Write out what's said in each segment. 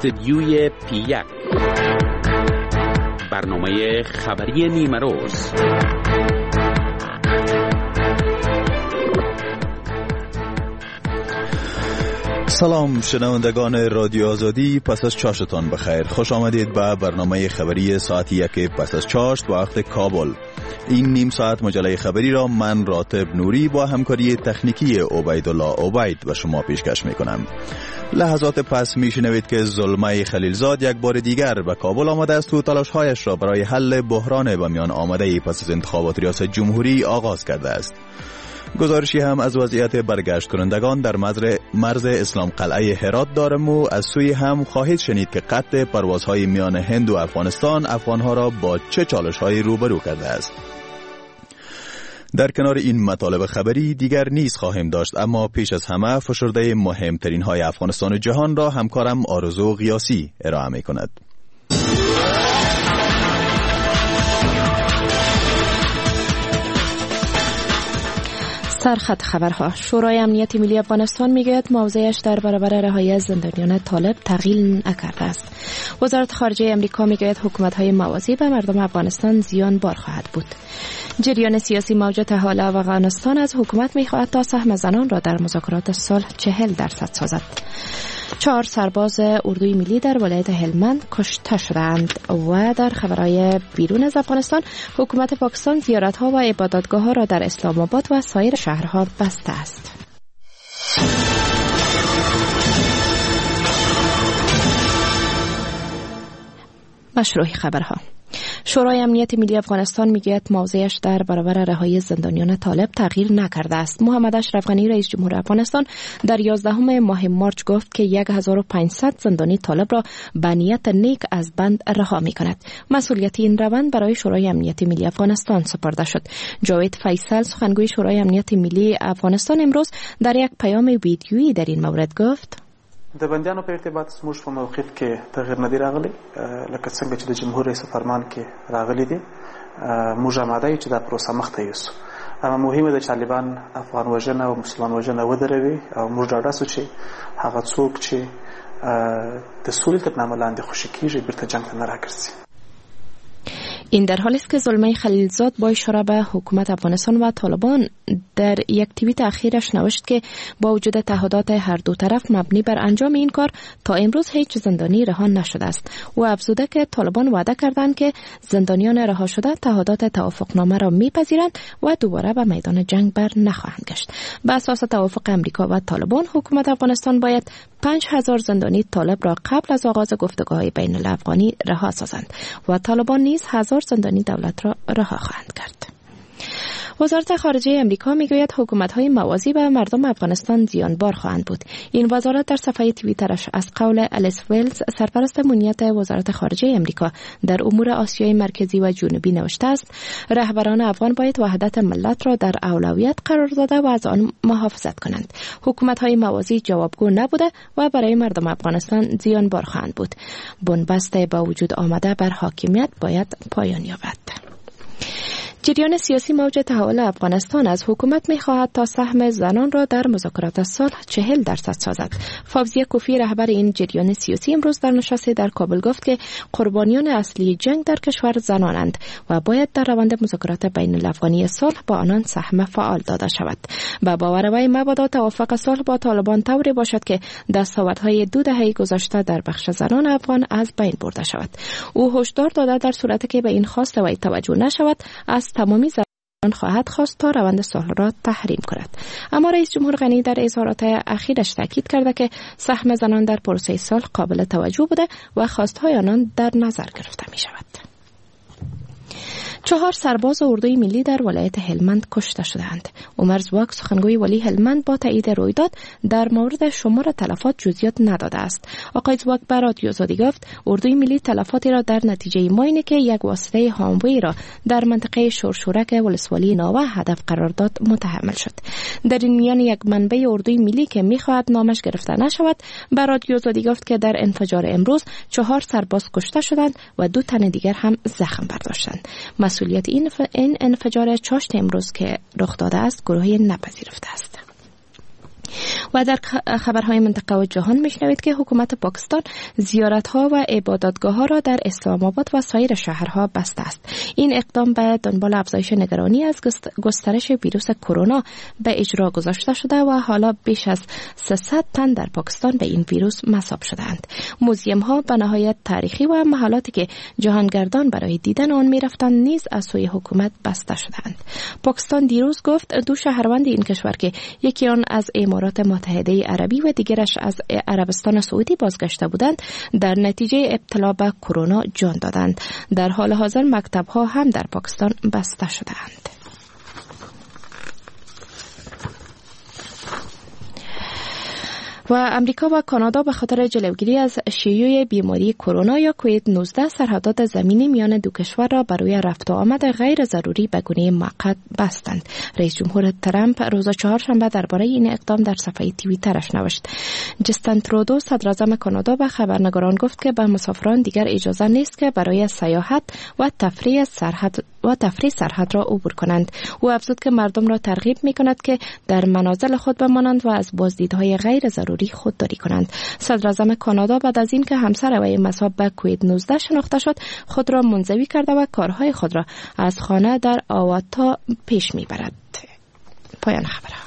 استدیوی P1 برنامه خبری نیمه روز. سلام شنوندگان رادیو آزادی، پس از چاشتان بخیر. خوش آمدید به برنامه خبری ساعت 1 پس از چاشت وقت کابل. این نیم ساعت مجله خبری را من راتب نوری با همکاری تکنیکی عبیدالله عبید و شما پیشکش میکنم. لحظات پس میشنوید که زلمه خلیلزاد یک بار دیگر به کابل آمده است و تلاش‌هایش را برای حل بحران به میان آمده پس از انتخابات ریاست جمهوری آغاز کرده است. گزارشی هم از وضعیت برگشت کنندگان در مرز اسلام قلعه هرات دارم و از سوی هم خواهید شنید که قطع پروازهای میان هند و افغانستان افغانها را با چه چالش‌هایی روبرو کرده است. در کنار این مطالب خبری دیگر نیز خواهیم داشت، اما پیش از همه فشرده مهمترین های افغانستان و جهان را همکارم آرزو غیاسی ارائه می کند. سرخط خبرها. شورای امنیت ملی افغانستان میگوید موضعش در برابر رهایی زندانیان طالب تغییر نکرده است. وزارت خارجه امریکا میگوید حکومت‌های موازی به مردم افغانستان زیان بار خواهد بود. جریان سیاسی موجود حال افغانستان از حکومت میخواهد تا سهم زنان را در مذاکرات صلح 40% سازد. 4 سرباز اردوی ملی در ولایت هلمند کشته شدند. و در خبرهای بیرون از افغانستان، حکومت پاکستان زیارت‌ها و عبادتگاه‌ها را در اسلام آباد و سایر شهرها بسته است. مشروع خبرها. شورای امنیت ملی افغانستان میگوید موضعش در برابر رهایی زندانیان طالب تغییر نکرده است. محمد اشرف غنی رئیس جمهور افغانستان در 11 ماه مارچ گفت که 1500 زندانی طالب را به نیت نیک از بند رها میکند. مسئولیت این روند برای شورای امنیت ملی افغانستان سپرده شد. جاوید فیصل سخنگوی شورای امنیت ملی افغانستان امروز در یک پیام ویدیویی در این مورد گفت: د بندیانو په ارتباط زموږ په موقف کې تغیر نه دی راغلی، لکه څنګه چې د جمهور رئیس فرمان کې راغلی دی. موږ آماده یو چې دا پروسه مخ ته یوسو، اما مهمه ده چې طالبان افغان وژنه او مسلمان وژنه ودروي او موږ ډاډه سو چې هغه څوک چې د سولې تر نامه لاندې خوشي کیږي بیرته جنگ ته نه راګرځي. این در حالی است که زلمه خلیلزاد با اشاره به حکومت افغانستان و طالبان در یک توییت اخیرش نوشت که با وجود تعهدات هر دو طرف مبنی بر انجام این کار تا امروز هیچ زندانی رها نشده است. و افزوده که طالبان وعده کردند که زندانیان رها شده تعهدات توافقنامه را میپذیرند و دوباره به میدان جنگ بر نخواهند گشت. به اساس توافق امریکا و طالبان، حکومت افغانستان باید 5000 زندانی طالب را قبل از آغاز گفتگوهای بین الافغانی رها سازند و طالبان نیز 1000 زندانی دولت را رها خواهند کرد. وزارت خارجه امریکا میگوید حکومت‌های موازی به مردم افغانستان زیانبار خواهند بود. این وزارت در صفحه توییترش از قول الیس ویلز، سرپرست امنیت وزارت خارجه امریکا در امور آسیای مرکزی و جنوبی نوشته است: رهبران افغان باید وحدت ملت را در اولویت قرار داده و از آن محافظت کنند. حکومت‌های موازی جوابگو نبوده و برای مردم افغانستان زیانبار خواهند بود. بنبست با وجود آمده بر حاکمیت باید پایان یابد. جریان سیاسی موجود تحول افغانستان از حکومت می‌خواهد تا سهم زنان را در مذاکرات صلح 40% سازد. فوزیه کوفی رهبر این جریان سیاسی امروز در نشستی در کابل گفت که قربانیان اصلی جنگ در کشور زنانند و باید در روند مذاکرات بین الافغانی صلح با آنان سهم فعال داده شود. با باور وی مبادا توافق صلح با طالبان طوری باشد که دستاوردهای 2 دهه گذشته در بخش زنان افغان از بین برده شود. او هشدار داده در صورتی که به این خواست وی توجه نشود، از تمامی زنان خواهد خواست تا روند صلح را تحریم کند. اما رئیس جمهور غنی در اظهارات اخیرش تاکید کرده که سهم زنان در پروسه صلح قابل توجه بوده و خواستهای آنان در نظر گرفته می شود. 4 سرباز اردوی ملی در ولایت هلمند کشته شدند. عمر زواک سخنگوی ولی هلمند با تایید رویداد در مورد شمار تلفات جزئیات نداده است. آقای زواک به رادیو آزادی گفت اردوی ملی تلفاتی را در نتیجه ماینه که یک واسطه هاموی را در منطقه شورشورک ولسوالی ناوه هدف قرار داد متحمل شد. در این میان یک منبع اردوی ملی که می‌خواهد نامش گرفته نشود به رادیو آزادی گفت که در انفجار امروز 4 سرباز کشته شدند و 2 تن دیگر هم زخم برداشتند. مسئولیت این انفجار چاشت امروز که رخ داده است گروه نپذیرفته است. و در خبرهای منطقه و جهان میشنوید که حکومت پاکستان زیارت‌ها و عبادتگاه‌ها را در اسلام آباد و سایر شهرها بسته است. این اقدام به دنبال افزایش نگرانی از گسترش ویروس کرونا به اجرا گذاشته شده و حالا بیش از 300 تن در پاکستان به این ویروس مصاب شدند. موزیم‌ها به نهایت تاریخی و محلاتی که جهانگردان برای دیدن آن می‌رفتند نیز از سوی حکومت بسته شدند. پاکستان دیروز گفت دو شهروند این کشور که یکی آن از امارات متحده عربی و دیگرش از عربستان سعودی بازگشته بودند در نتیجه ابتلا به کرونا جان دادند. در حال حاضر مکتب‌ها هم در پاکستان بسته شدند. و امریکا و کانادا به خاطر جلوگیری از شیوع بیماری کرونا یا کووید 19 سرحدات زمینی میان دو کشور را برای رفت و آمد غیر ضروری به گونه موقت بستند. رئیس جمهور ترامپ روز چهارشنبه درباره این اقدام در صفحه توییترش نوشت. جستن ترودو صدراعظم کانادا به خبرنگاران گفت که به مسافران دیگر اجازه نیست که برای سیاحت و تفریح سرحد را عبور کنند. او افزود که مردم را ترغیب می‌کند که در منازل خود بمانند و از بازدیدهای غیر ضروری خودداری کنند. صدراعظم کانادا بعد از اینکه همسر وی مصاب به کووید 19 شناخته شد خود را منزوی کرده و کارهای خود را از خانه در آواتا پیش میبرد. پایان خبرها.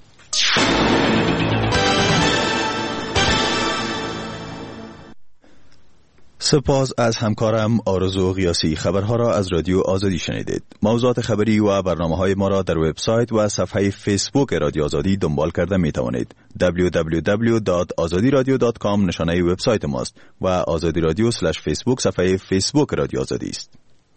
سپاس از همکارم آرزو قیاسی. خبرها را از رادیو آزادی شنیدید. موضوعات خبری و برنامه‌های ما را در وبسایت و صفحه فیسبوک رادیو آزادی دنبال کرده می توانید. www.azadiradio.com نشانه وبسایت ماست و آزادی رادیو /فیسبوک صفحه فیسبوک رادیو آزادی است.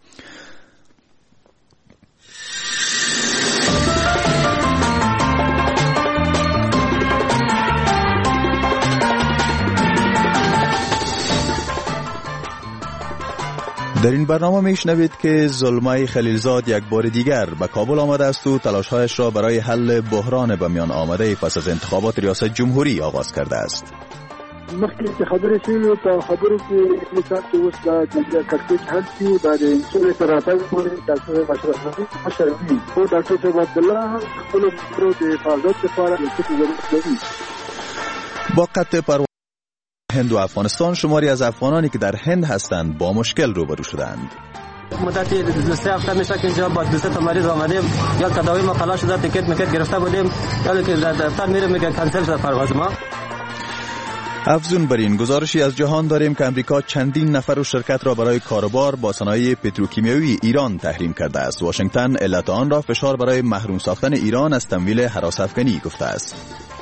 در این برنامه میشنوید که زلمه خلیلزاد یک بار دیگر به کابل آمده است و تلاش‌هایش را برای حل بحران به میان آمده پس از انتخابات ریاست جمهوری آغاز کرده است. مخکې خبرې شوې په خبرو کې مثال چې اوس د کړکېچ حل شي او د انسولې سره راځي پورې ډاکټر مشرفي او ډاکټر صاحب عبدالله هم خپل پرو د حفاظت لپاره څه ضرورت لري. با قطع پرواز هند و افغانستان شماری از افغانانی که در هند هستند با مشکل روبرو شدند. مدتی 2 هفته میشه که اینجا با 2 تا مریض آمدیم، یا تداوی ما خلاص شده، تیکت گرفته بودیم، ولی که دفتر میریم میگه کنسل شده پرواز ما. افزون بر این گزارشی از جهان داریم که امریکا چندین نفر و شرکت را برای کاروبار با صنایع پتروکیمیایی ایران تحریم کرده است. واشنگتن علت آن را فشار برای محروم ساختن ایران از تمویل هراس افغانی گفته است.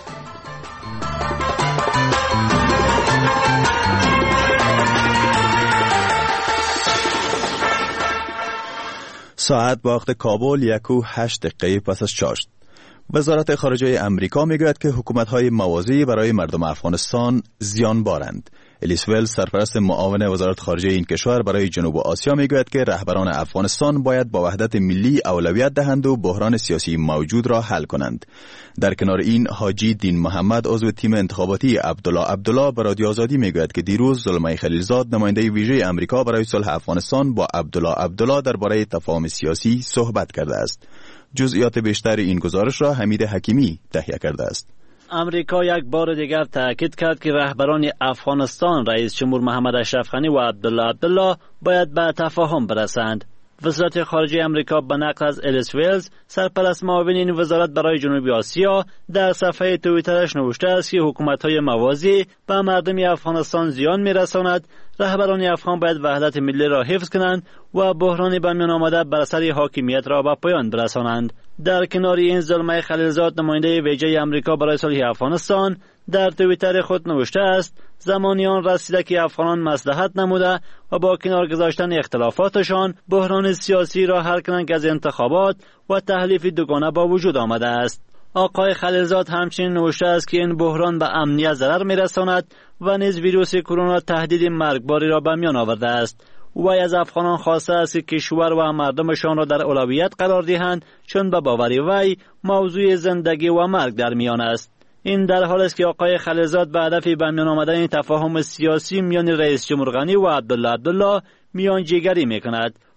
ساعت با وقت کابل 1:08 پس از چاشت. وزارت خارجه امریکا میگوید که حکومت‌های موازی برای مردم افغانستان زیان بارند. الیس ولز سرپرست معاون وزارت خارجه این کشور برای جنوب آسیا میگوید که رهبران افغانستان باید با وحدت ملی اولویت دهند و بحران سیاسی موجود را حل کنند. در کنار این حاجی دین محمد عضو تیم انتخاباتی عبدالله به رادیو آزادی میگوید که دیروز زلمه خلیلزاد نماینده ویژه امریکا برای صلح افغانستان با عبدالله درباره تفاهم سیاسی صحبت کرده است. جزئیات بیشتر این گزارش را حمید حکیمی تهیه کرده است. امریکا یک بار دیگر تاکید کرد که رهبران افغانستان رئیس جمهور محمد اشرف غنی و عبدالله باید به تفاهم برسند. وزارت خارجه امریکا به نقل از الیس ولز سرپرست معاون این وزارت برای جنوب آسیا در صفحه توییترش نوشته است که حکومت‌های موازی به مردم افغانستان زیان می‌رساند. رهبران افغان باید وحدت ملی را حفظ کنند و بحران به میان آمده بر سر حاکمیت را به پایان برسانند. در کنار این زلمه خلیلزاد نماینده ویژه امریکا برای صلح افغانستان در توییتر خود نوشته است زمانی آن رسیده که افغانان مصلحت نموده و با کنار گذاشتن اختلافاتشان بحران سیاسی را حل کنند که از انتخابات و تحلیف دوگانه با وجود آمده است. آقای خلیلزاد همچنین نوشته است که این بحران به امنیت ضرر می‌رساند و نیز ویروس کرونا تهدید مرگباری را به میان آورده است. وی از افغانان خواسته است که کشور و مردمشان را در اولویت قرار دهند چون به باور وی موضوع زندگی و مرگ در میان است. این در حالی است که آقای خلیلزاد به هدف به میان آمدن تفاهم سیاسی میان رئیس جمهور غنی و عبدالله میانجیگری میکند.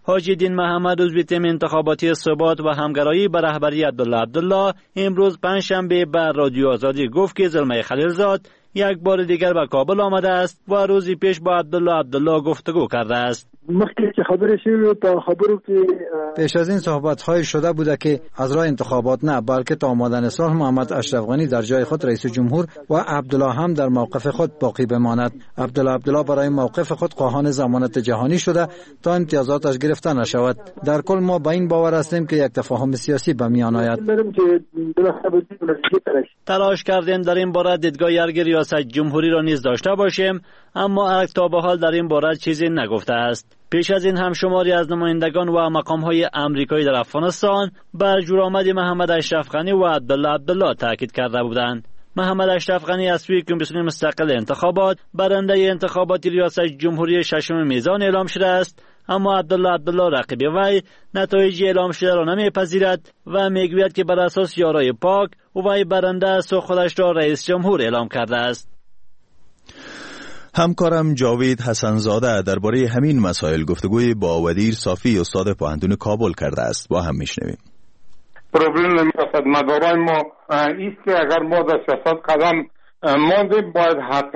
حاجی دین محمد عضو تیم انتخاباتی ثبات و همگرایی به رهبری عبدالله امروز پنجشنبه بر رادیو آزادی گفت که زلمه خلیلزاد یک بار دیگر به کابل آمده است و روزی پیش با عبدالله گفتگو کرده است. پیش از این صحبت‌های شده بوده که از راه انتخابات نه بلکه تا آمدن صلح محمد اشرف غنی در جای خود رئیس جمهور و عبدالله هم در موقف خود باقی بماند. عبدالله برای موقف خود خواهان ضمانت جهانی شده تا امتیازاتش گرفته نشود. در کل ما به این باور هستیم که یک تفاهم سیاسی به میان آید. تلاش کردیم در این باره دیدگاه ارگ ریاست جمهوری را نیز داشته باشیم، اما ارگ تا به حال در این باره چیزی نگفته است. پیش از این هم شماری از نمایندگان و مقام‌های آمریکایی در افغانستان بر جورآمد محمد اشرف غنی و عبدالله تاکید کرده بودند. محمد اشرف غنی از سوی کمیسیون مستقل انتخابات برنده انتخابات ریاست جمهوری ششم میزان اعلام شده است، اما عبدالله رقیب وی نتایج اعلام شده را نمیپذیرد و میگوید که بر اساس یارای پاک وی برنده است و خودش را رئیس جمهور اعلام کرده است. همکارم جاوید حسنزاده درباره همین مسائل گفتگوی با ودیر صافی استاد پوهنتون کابل کرده است. با هم میشنویم. پروبلم سیاستمدارای ما است که اگر ما در سیاست قدم ماندیم باید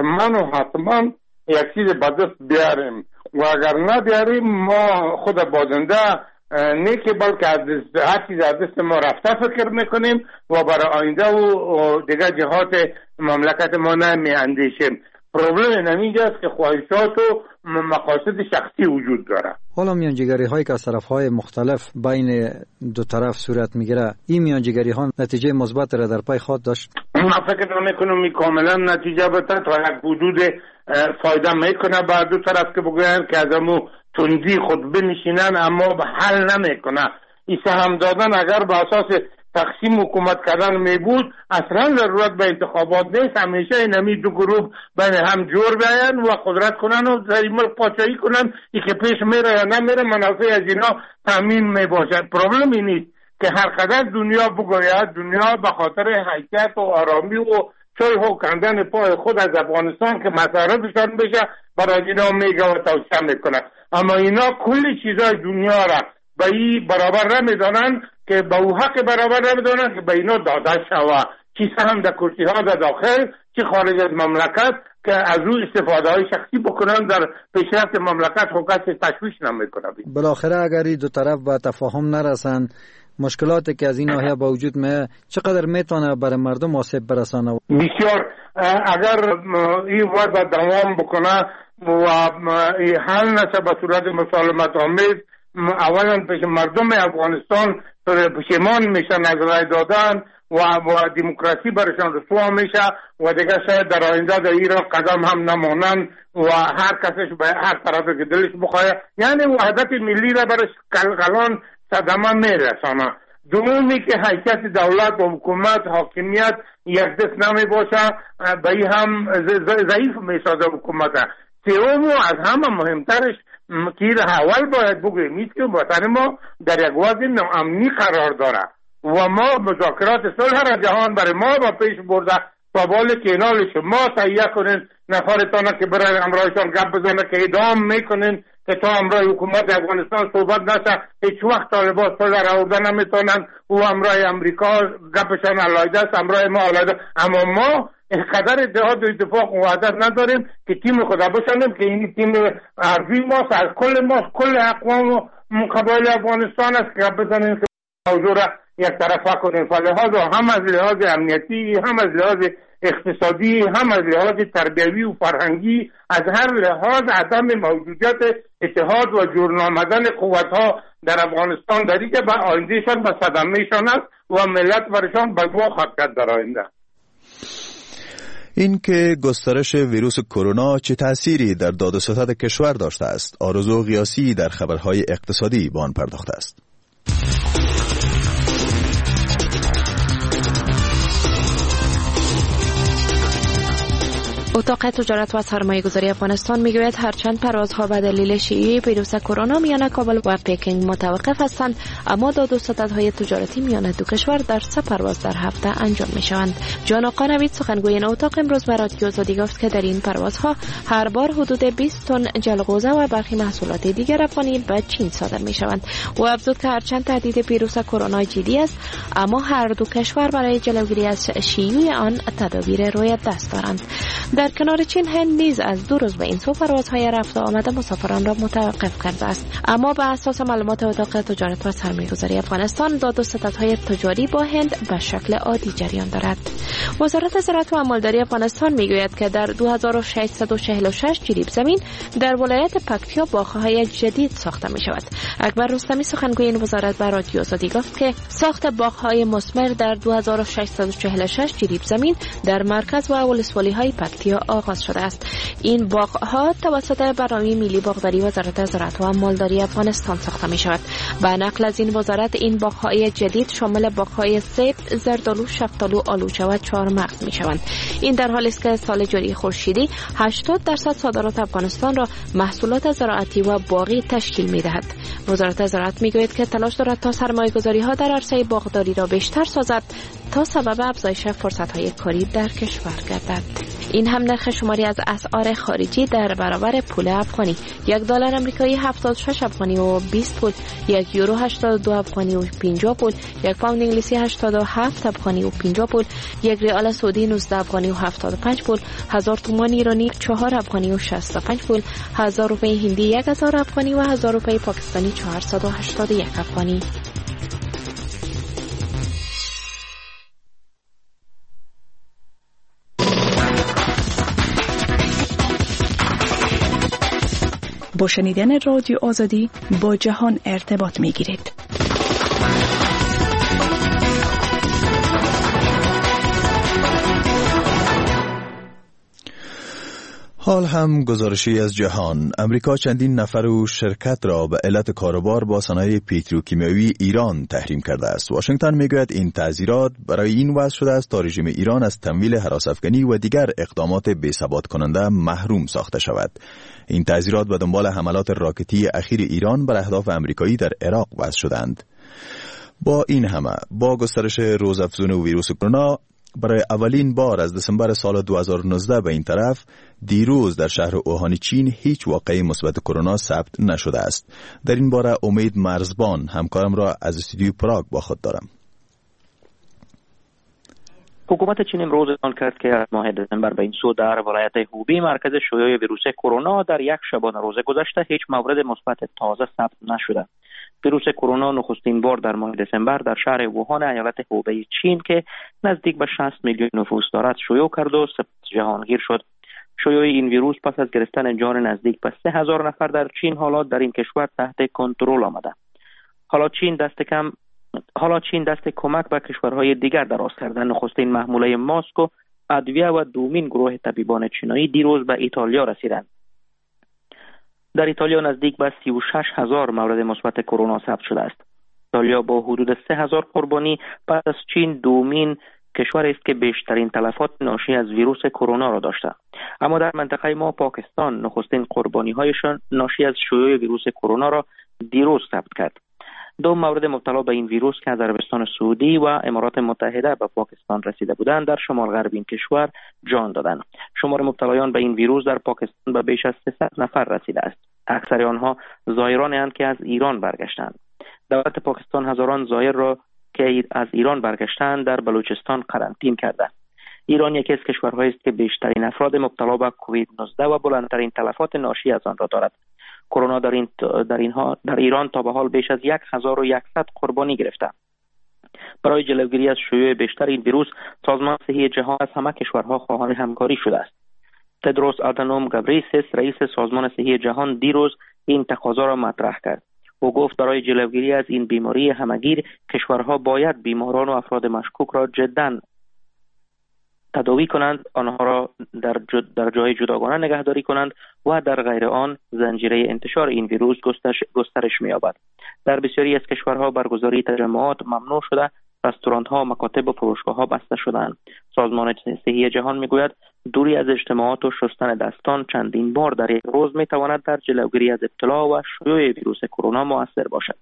حتما یک چیز به دست بیاریم و اگر نبیاریم ما خود بازنده نه که بلکه هر چیز از دست ما رفته فکر میکنیم و برای آینده و دیگر جهات مملکت ما نمی اندیشیم. پروبلم اینجاست که خواهشات و مقاصد شخصی وجود داره. حالا میانجیگری هایی که از طرف های مختلف بین دو طرف صورت میگیره، این میانجیگری ها نتیجه مثبت را در پی خود داشت؟ من فکر نمیکنم کاملا نتیجه بده، تا یک حدود فایده میکنه با دو طرف که بگوین که از امو تندی خود بنشینن، اما به حل نمیکنه. این سهم دادن اگر به اساس تقسیم حکومت کردن می بود اصلا ضرورت به انتخابات نیست. همیشه این دو گروه بین هم جور بیاین و قدرت کنن و در ملک پادشاهی کنن. ای که پیش میره یا نمیره منافع از اینا تامین می باشد. پروبلم این نیست که هر قدر دنیا بگوید دنیا به خاطر حیثیت و آرامی و چای ها کندن پای خود از افغانستان که مصارفشان بشه برای اینا میگه و توصیه میکنه، اما اینا کل چیزای دنیا را به این برابر نمیدانن که به او حق برابر نمیدانن که به اینا داده شود، چی سهم در کرسی ها در داخل چی خارج از مملکت که از او استفاده های شخصی بکنن در پیشرفت مملکت خود کسی تشویش نمیکنه. بالاخره اگر این دو طرف به تفاهم نرسن مشکلاتی که از این ناحیه با وجود چقدر میتونه برای مردم آسیب برسانه؟ بسیار. اگر این وضع دوام بکنه و حل نشه به صورت مسالمت آمیز، اولا پیش مردم افغانستان پشیمان میشن از رای دادن و دموکراسی برشان رسوا میشه و دیگه شاید در آینده در ایران قدم هم نمانن و هر کسش به هر طرفی که دلش بخواه، یعنی وحدت ملی را برش قلقلان صدمه میرسانه. دومی که حیثیت دولت و حکومت حاکمیت یک دست نمی باشه، به این هم ضعیف میسازه حکومت. سوم از همه مهمترش که اول باید بگوییم که وطن ما در یک وضع ناامنی قرار داره و ما مذاکرات صلح را جهان برای ما با پیش برده تا بالا که اینال شما تهیه کنین نفرتانه که برای امرایشان گپ بزنه که ادام میکنین که تا امرای حکومت افغانستان صحبت نشه هیچ وقت طالبان صلح را آورده نمیتونن و امرای امریکا گپشان علایده است، امرای ما علایده. اما ما اینقدر اتحاد و اتفاق و وحدت نداریم که تیم خدا بشنیم که این تیم حرفی ماست، از کل اقوام و قبایل افغانستان است که بزنیم که موضوع را یک طرفه کنیم. فلحاظ هم از لحاظ امنیتی، هم از لحاظ اقتصادی، هم از لحاظ تربیوی و فرهنگی، از هر لحاظ عدم موجودیت اتحاد و جور آمدن قوت‌ها در افغانستان داری که به آیندهشان به صدمهشان است و ملت برشان بگوا خواهد کرد در آینده. این که گسترش ویروس کرونا چه تأثیری در داد و ستد کشور داشته است، آرزو قیاسی در خبرهای اقتصادی به آن پرداخته است. اتاق تجارت و سرمایه‌گذاری افغانستان میگوید هرچند پروازها به دلیل شیوع ویروس کرونا میان کابل و پکینگ متوقف هستند، اما داد و ستدهای تجارتی میان دو کشور در 3 پرواز در هفته انجام میشوند. جان آقا نوید سخنگوی این اتاق امروز به رادیو آزادی گفت که در این پروازها هر بار حدود 20 تن جلغوزه و برخی محصولات دیگر افغانی به چین صادر میشوند. و افزود که هرچند تهدید ویروس کرونا جدی است، اما هر دو کشور برای جلوگیری از شیوع آن تدابیر روی دست دارند. در کنار چین، هند نیز از 2 روز به این سو پروازهای رفت و آمد مسافران را متوقف کرده است. اما به اساس معلومات اتاق تجارت و سرمایه‌گذاری افغانستان، داد و ستدهای تجاری با هند به شکل عادی جریان دارد. وزارت زراعت و مالداری افغانستان میگوید که در 2646 جریب زمین در ولایت پکتیا باغ‌های جدید ساخته می شود. اکبر رستمی سخنگوی این وزارت به رادیو آزادی گفت که ساخت باغ‌های مثمر در 2646 جریب زمین در مرکز و ولسوالی‌های پکتیا آغاز شده است. این باغ‌ها توسط برنامه ملی باغداری وزارت زراعت و مالداری افغانستان ساخته می شود. به نقل از این وزارت، این باغ‌های جدید شامل باغ‌های سیب، زردآلو، شفتالو، آلوچه و چهارمغز می شوند. این در حالی است که سال جاری خورشیدی 80% صادرات افغانستان را محصولات زراعتی و باغی تشکیل می دهد. وزارت زراعت می گوید که تلاش دارد تا سرمایه‌گذاری ها در عرصه باغداری را بیشتر سازد تا سبب افزایش فرصت‌های کاری در کشور گردد. این هم نرخ شماری از اسعار خارجی در برابر پول افغانی: $1 آمریکایی 76 افغانی و 20 پول، $1 یورو 82 افغانی و 50 پول، $1 پوند انگلیسی 87 افغانی و 50 پول، $1 ریال سعودی 19 افغانی و 75 پول، 1000 تومان ایرانی 4 افغانی و 65 پول، 1000 روپیه هندی 1000 افغانی و 1000 روپیه پاکستانی 481 افغانی. با شنیدن رادیو آزادی با جهان ارتباط می گیرید. حال هم گزارشی از جهان. امریکا چندین نفر و شرکت را به علت کاروبار با صنایع پتروکیمیایی ایران تحریم کرده است. واشنگتن میگوید این تعزیرات برای این وضع شده است تا رژیم ایران از تمویل هراس‌افکنی و دیگر اقدامات بی‌ثبات کننده محروم ساخته شود. این تعزیرات به دنبال حملات راکتی اخیر ایران بر اهداف امریکایی در عراق وضع شدند. با این همه، با گسترش روزافزون ویروس کرونا برای اولین بار از دسامبر سال 2019 به این طرف، دیروز در شهر اوهان چین هیچ واقعه مثبت کرونا ثبت نشده است. در این باره امید مرزبان همکارم را از استودیو پراگ با خود دارم. حکومت چین امروز اعلام کرد که از ماه دسامبر به این سو در ولایت هوبی مرکز شیوع ویروس کرونا در یک شبانه روز گذشته هیچ مورد مثبت تازه ثبت نشده. ویروس کرونا نخستین بار در ماه دسامبر در شهر ووهان ایالت هوبی چین که نزدیک به 60 میلیون نفوس دارد شیوع کرد و سپس جهانگیر شد. شیوع این ویروس پس از گرفتن جان نزدیک به 3000 نفر در چین، حالات در این کشور تحت کنترل آمده. حالا چین دست کمک به کشورهای دیگر دراز کرده. نخستین محموله ماسک و ادویه و دومین گروه طبیبان چینایی دیروز به ایتالیا رسیدند. در ایتالیا نزدیک به 36,000 مورد مثبت کرونا ثبت شده است. ایتالیا با حدود 3,000 قربانی پس از چین دومین کشور است که بیشترین تلفات ناشی از ویروس کرونا را داشته. اما در منطقه ما پاکستان نخستین قربانی‌هایشان ناشی از شیوع ویروس کرونا را دیروز ثبت کرد. 2 مورد مبتلا به این ویروس که از عربستان سعودی و امارات متحده به پاکستان رسیده بودند در شمال غرب این کشور جان دادند. شمار مبتلایان به این ویروس در پاکستان به بیش از 300 نفر رسیده است. اکثر آنها زائرانی اند که از ایران برگشتند. دولت پاکستان هزاران زائر را که از ایران برگشتند در بلوچستان قرنطینه کرده. ایران یکی از کشورهایی است که بیشترین افراد مبتلا به کووید 19 و بلندترین تلفات ناشی از آن را دارد. کرونا در ایران تا به حال بیش از 1100 قربانی گرفته. برای جلوگیری از شیوع بیشتر این ویروس، سازمان صحی جهان از همه کشورها خواهان همکاری شده است. تدروس آدانوم گابریسیس، رئیس سازمان صحی جهان، دیروز این تقاضا را مطرح کرد. او گفت برای جلوگیری از این بیماری همگیر، کشورها باید بیماران و افراد مشکوک را جداً تداوی کنند، آنها را در جای جداگانه نگهداری کنند و در غیر آن زنجیره انتشار این ویروس گسترش می‌یابد. در بسیاری از کشورها برگزاری تجمعات ممنوع شده، رستوران‌ها، مکاتب و فروشگاه‌ها بسته شدند. سازمان صحی جهان می‌گوید دوری از اجتماعات و شستن دستان چندین بار در یک روز میتواند در جلوگیری از ابتلا و شیوع ویروس کرونا مؤثر باشد.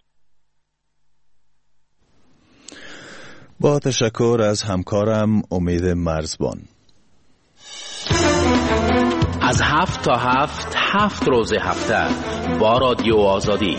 با تشکر از همکارم امید مرزبان. از 7 تا 7 روز هفته با رادیو آزادی.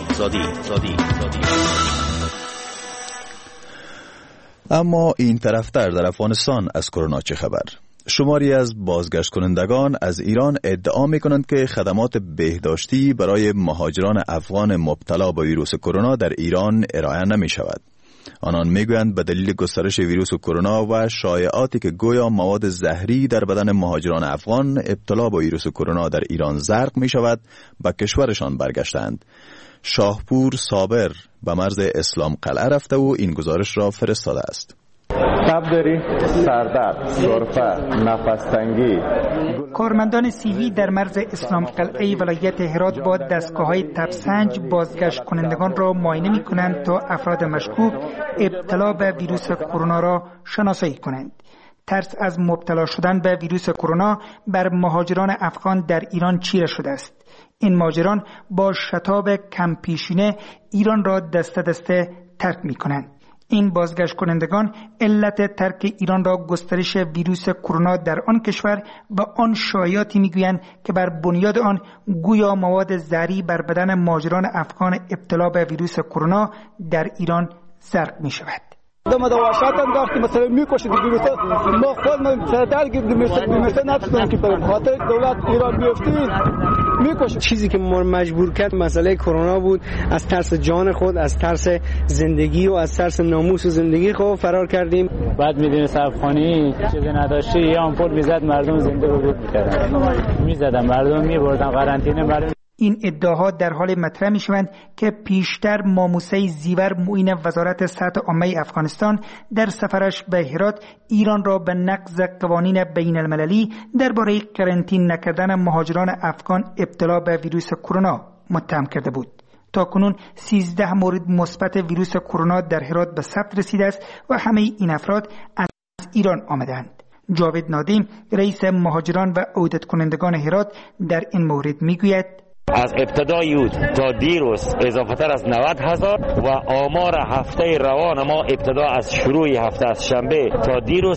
اما این طرفتر در افغانستان از کرونا چه خبر؟ شماری از بازگشت کنندگان از ایران ادعا می کنند که خدمات بهداشتی برای مهاجران افغان مبتلا به ویروس کرونا در ایران ارائه نمی شود. آنان میگویند به دلیل گسترش ویروس کرونا و شایعاتی که گویا مواد زهری در بدن مهاجران افغان ابتلا با ویروس کرونا در ایران زرق می شود به کشورشان برگشتند. شاهپور صابر به مرز اسلام قلعه رفته و این گزارش را فرستاده است. تب داری، سردرد، سرفه، نفس تنگی. کارمندان صحی در مرز اسلام قلعه ولایت هرات با دستگاه‌های تبسنج بازگشت کنندگان را معاینه می‌کنند تا افراد مشکوک ابتلا به ویروس کرونا را شناسایی کنند. ترس از مبتلا شدن به ویروس کرونا بر مهاجران افغان در ایران چیره شده است. این مهاجران با شتاب کم پیشینه ایران را دسته دسته ترک می‌کنند. این بازگشت کنندگان علت ترک ایران را گسترش ویروس کرونا در آن کشور و آن شایعاتی میگویند که بر بنیاد آن گویا مواد زهری بر بدن مهاجران افغان ابتلا به ویروس کرونا در ایران زرق می شود. دم دواشات انداختی مثلا میکشید بیمارستان ما خودمون سردرد بیمارستان نتونستیم که بریم خاطر دولت ایران بیفتید میکشید. چیزی که ما مجبور کرد مسئله کرونا بود. از ترس جان خود، از ترس زندگی و از ترس ناموس و زندگی خود فرار کردیم. بعد میدونی صفخانی چیزی نداشتی یا آمپول میزد مردم زنده رو بود میکردن میزدن مردم میبردن قرنطینه مردم. این ادعاها در حال مطرح می شوند که پیشتر ماموسه زیور معین وزارت صحت عامه افغانستان در سفرش به هرات ایران را به نقض قوانین بین المللی درباره قرنطینه نکردن مهاجران افغان ابتلا به ویروس کرونا متهم کرده بود. تا کنون 13 مورد مثبت ویروس کرونا در هرات به ثبت رسیده است و همه این افراد از ایران آمدند. جاوید نادیم رئیس مهاجران و عودت کنندگان هرات در این مورد میگوید از ابتدای یود تا دیروز اضافه‌تر از 90,000 و آمار هفته روان ما ابتدا از شروع هفته از شنبه تا دیروز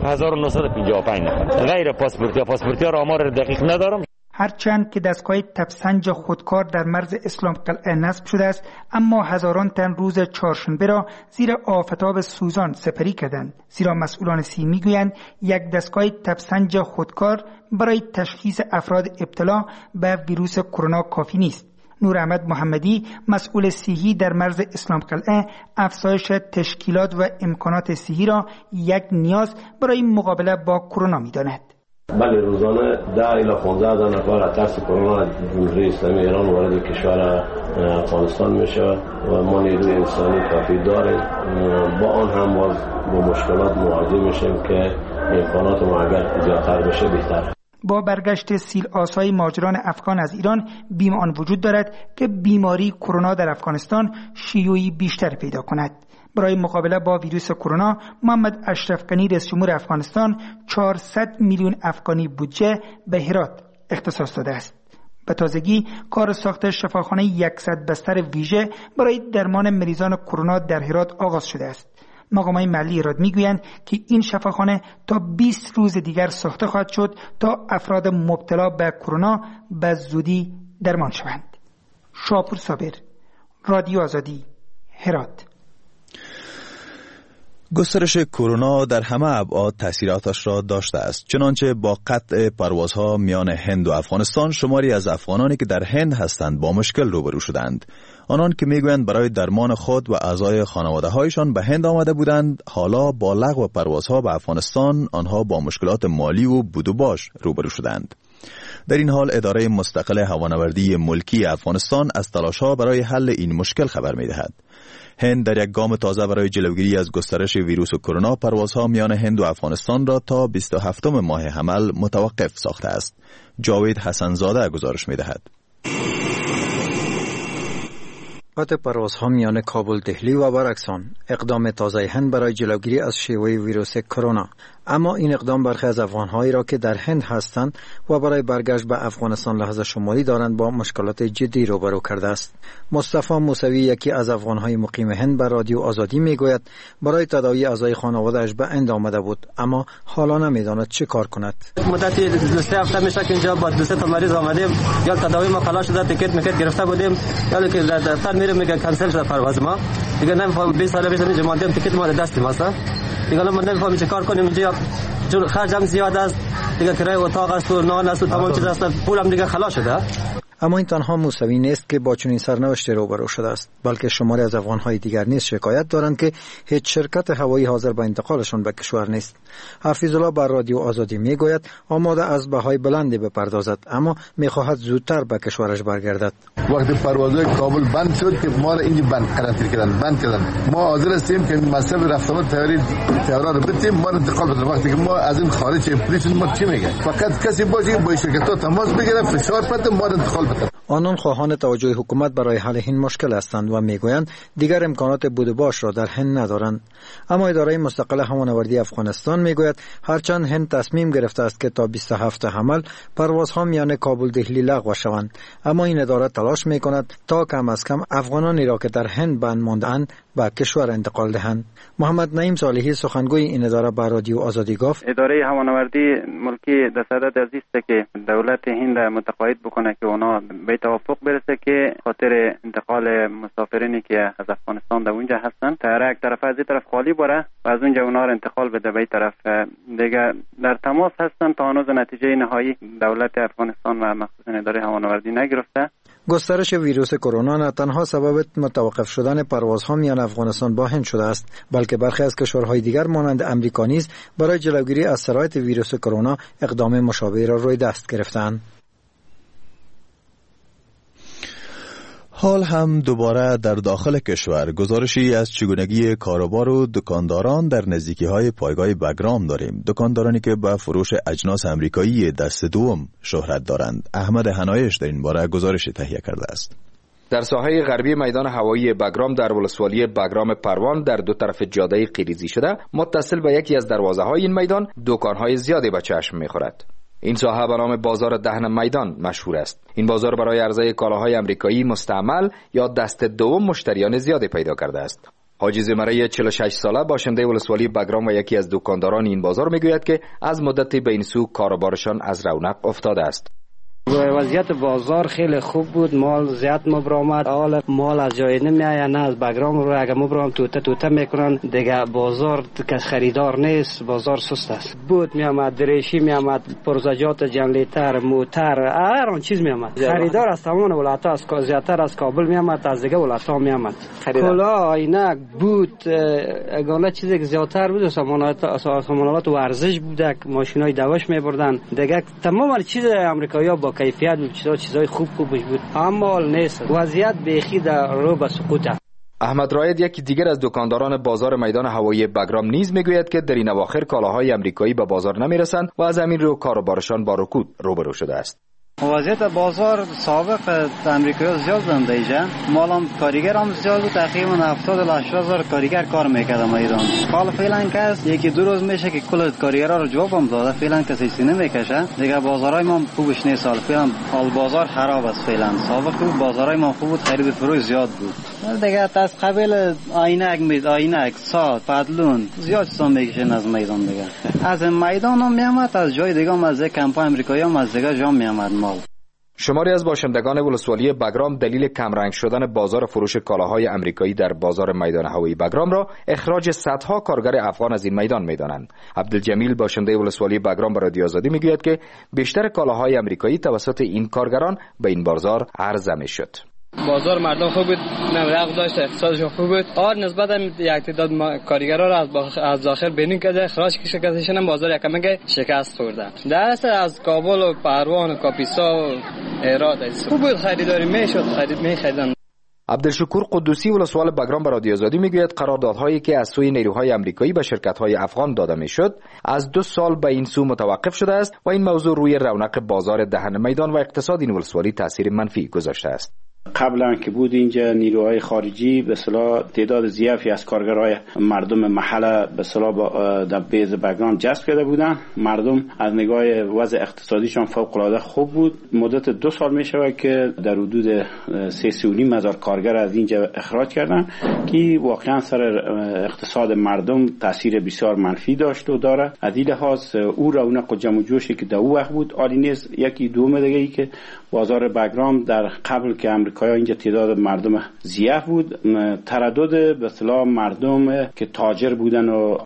41,955 نفر. غیر پاسپورتی را آمار دقیق ندارم. هرچند که دستگاه تبسنج خودکار در مرز اسلام قلعه نصب شده است، اما هزاران تن روز چهارشنبه را زیر آفتاب سوزان سپری کردند، زیرا مسئولان صحی میگویند یک دستگاه تبسنج خودکار برای تشخیص افراد ابتلا به ویروس کرونا کافی نیست. نور احمد محمدی مسئول صحی در مرز اسلام قلعه افزایش تشکیلات و امکانات صحی را یک نیاز برای مقابله با کرونا می‌داند. بله روزانه 10 الی 15 نفر از ترس کرونا جمهوری اسلامی ایران وارد کشور افغانستان میشه و ما نیروی انسانی کافی داریم. با آن هم باز با مشکلات مواجه میشیم که امکانات ما اگر زیادتر بشه بهتر. با برگشت سیل آسای مهاجران افغان از ایران بیم آن وجود دارد که بیماری کرونا در افغانستان شیوعی بیشتر پیدا کند. برای مقابله با ویروس کرونا محمد اشرف غنی رئیس جمهور افغانستان 400 میلیون افغانی بودجه به هرات اختصاص داده است. به تازگی کار ساخت شفاخانه 100 بستر ویژه برای درمان مریضان کرونا در هرات آغاز شده است. مقامات محلی هرات میگویند که این شفاخانه تا 20 روز دیگر ساخته خواهد شد تا افراد مبتلا به کرونا به زودی درمان شوند. شاپور صابر، رادیو آزادی، هرات. گسترش کرونا در همه ابعاد تاثیراتش را داشته است. چنانچه با قطع پروازها میان هند و افغانستان شماری از افغانانی که در هند هستند با مشکل روبرو شدند. آنان که میگویند برای درمان خود و اعضای خانواده‌هایشان به هند آمده بودند، حالا با لغو پروازها به افغانستان آنها با مشکلات مالی و بود و باش روبرو شدند. در این حال اداره مستقل هوانوردی ملکی افغانستان از تلاش‌ها برای حل این مشکل خبر می‌دهد. هند در یک گام تازه برای جلوگیری از گسترش ویروس کرونا پروازها میان هند و افغانستان را تا 27 ماه حمل متوقف ساخته است. جاوید حسنزاده گزارش می‌دهد. قطع پروازها میان کابل دهلی و برعکس آن اقدام تازه هند برای جلوگیری از شیوع ویروس کرونا. اما این اقدام برخی از افغان‌هایی را که در هند هستند و برای برگشت به افغانستان لحاظ شمالی دارند با مشکلات جدی روبرو کرده است. مصطفی موسوی یکی از افغان‌های مقیم هند به رادیو آزادی میگوید برای تداوی اعضای خانواده‌اش به هند آمده بود اما حالا نمیداند چه کار کند. مدتی 2 هفته میشه که اینجا با 2 تا مریض آمدیم، یا تداوی ما خلاص شده، تیکت گرفته بودیم، یا که دفتر میره میگه کنسل شده پرواز ما. دیگه نمیفهمم 20 سال پیش اینجا ماندیم، تیکت ما دست ماست. دیگه ما نمیفهمیم چه کار کنیم، اینجا چون خرج هم زیاد است، دیگه کرایه اتاق است و نان است و تمام چیز است، پولم دیگه خلاص شده. اما این تنها موسوی نیست که با چنین سرنوشتی روبرو شده است، بلکه شماری از افغان‌های دیگر نیز شکایت دارند که هیچ شرکت هوایی حاضر به انتقالشان به کشور نیست. حفیظالله بر رادیو آزادی میگوید آماده از بهای بلندی بپردازد اما میخواهد زودتر به کشورش برگردد. وقتی پروازهای کابل بند شد که ما را اینجا بند کردن، ما حاضر هستیم که مصرف رفت آمد طیاره رو بدیم، ما انتقال بدیم. وقتی که ما از این خارج پلیس ما چی میگه؟ فقط کسی باشه با شرکت‌ها تماس بگیره، فشار بده، ما انتقال بدیم. آنان خواهان توجه حکومت برای حل این مشکل هستند و میگویند دیگر امکانات بود و باش را در هند ندارند. اما اداره مستقل هوانوردی افغانستان میگوید هرچند هند تصمیم گرفته است که تا 27 حمل پروازها میان کابل دهلی لغو شوند، اما این اداره تلاش میکند تا کم از کم افغانانی را که در هند بند مانده‌اند به کشور انتقال دهند. محمد نعیم صالحی سخنگوی این اداره به رادیو آزادی گفت اداره هوانوردی ملکی در صدد است که دولت هند متقاعد بکنه که اونا به توافق برسه که خاطر انتقال مسافرینی که از افغانستان در اونجا هستن یک طرف از این طرف خالی بره و از اونجا اونا رو انتقال بده به این طرف. دیگه در تماس هستن تا هنوز نتیجه نهایی دولت افغانستان و مخصوصا اداره هوانوردی نگرفته. گسترش ویروس کرونا نه تنها سبب متوقف شدن پروازها میان افغانستان با هند شده است، بلکه برخی از کشورهای دیگر مانند امریکا نیز برای جلوگیری از سرایت ویروس کرونا اقدام مشابهی را روی دست گرفتند. حال هم دوباره در داخل کشور گزارشی از چگونگی کاروبار و دکانداران در نزدیکی‌های پایگاه بگرام داریم. دکاندارانی که به فروش اجناس امریکایی دست دوم شهرت دارند. احمد حنایش در این باره گزارش تهیه کرده است. در ساحه غربی میدان هوایی بگرام در ولسوالی بگرام پروان در دو طرف جاده قیریزی شده متصل به یکی از دروازه‌های این میدان دکان‌های زیادی به چشم می‌خورد. این ساحه به نام بازار دهن میدان مشهور است. این بازار برای عرضه کالاهای امریکایی مستعمل یا دست دوم مشتریان زیادی پیدا کرده است. حاجی زمره 46 ساله باشنده ولسوالی بگرام و یکی از دکانداران این بازار میگوید که از مدتی به این سو کاروبارشان از رونق افتاده است. وضعیت بازار خیلی خوب بود، مال زیاد مبرامد، حالا مال از جای نمیآید، نه از بگرام رو اگه مبرام توته میکنن دیگه بازار کس خریدار نیست، بازار سست است. بود میامد، دریشی میامد، پرزجات جنریتر، موتر، هر آن چیز میامد. خریدار از تمام ولایت‌ها، از زیادتر از کابل میامد، از دیگه ولایت‌ها میامد. کلا، عینک، بود، اگه چیزی که زیادتر بود سامانات ورزش بود، ماشینای دوش میبردن. دیگه تمام چیز امریکایی‌ها با کیفیت بود، چیزای خوب بود، اما نیست. وضعیت بیخی در رو به سقوط. احمد رائد یکی دیگر از دکانداران بازار میدان هوایی بگرام نیز میگوید که در این اواخر کالاهای امریکایی به بازار نمیرسند و از همین رو کاروبارشان با رکود روبرو شده است. وضعیت بازار سابق امریکایی زیاد بودن دیجا، مالام کارگر هم زیاد بود، تقریبا 70 تا 80 هزار کارگر کار میکردن میدان. حالا فعلا کس یکی دو روز میشه که کل کارگرا رو جواب هم داده، فعلا کسی سینه میکشه دیگه. بازارای ما خوبش نیست، فعلا حال بازار خراب است. فعلا سابق بود بازارای ما خوب بود، خرید فروش زیاد بود دیگه. از قبل عینک ساعت پدلون زیاد چیزا میکشن از میدان دیگه. از میدان هم میامد، از جای دیگه هم از کمپای امریکایی هم از دیگه جا میامد مال. شماری از باشندگان ولسوالی بگرام دلیل کمرنگ شدن بازار فروش کالاهای امریکایی در بازار میدان هوایی بگرام را اخراج صدها کارگر افغان از این میدان میدانند. عبدالجمیل باشنده ولسوالی بگرام به رادیو آزادی میگوید که بیشتر کالاهای امریکایی توسط این کارگران به این بازار عرضه میشد. بازار مردم خوب بود، نمرق داشت، اقتصادشون خوب بود. نسبت یک تعداد کارگرا را از داخل بینیم که اخراج کردن، بازار یکم شکست خوردن. درست از کابل و پروان و کاپیسا و هرات خوب بود، خریداری میشد، میخریدن. عبدالشکور قدوسی ولسوال بگرام به رادیو آزادی میگوید قراردادهایی که از سوی نیروهای امریکایی به شرکت‌های افغان داده میشد از 2 سال به این سو متوقف شده است و این موضوع روی رونق بازار دهن میدان و اقتصاد این ولسوالی تاثیر منفی گذاشته است. قبلا که بود اینجا نیروهای خارجی به اصطلاح تعداد زیادی از کارگرای مردم محله به اصطلاح در بیز بگرام جذب کرده بودن. مردم از نگاه وضع اقتصادیشان فوق العاده خوب بود. مدت 2 سال می شود که در حدود 3.5 هزار کارگر از اینجا اخراج کردن که واقعا سر اقتصاد مردم تاثیر بسیار منفی داشت و داره. از این لحاظ او رونق و جمع و جوشی که در او وقت بود عالی نیست. یکی دوم دیگه ای که بازار بگرام در قبل که امریکایی اینجا تعداد مردم زیاد بود، تردد به اصطلاح مردم که تاجر بودن و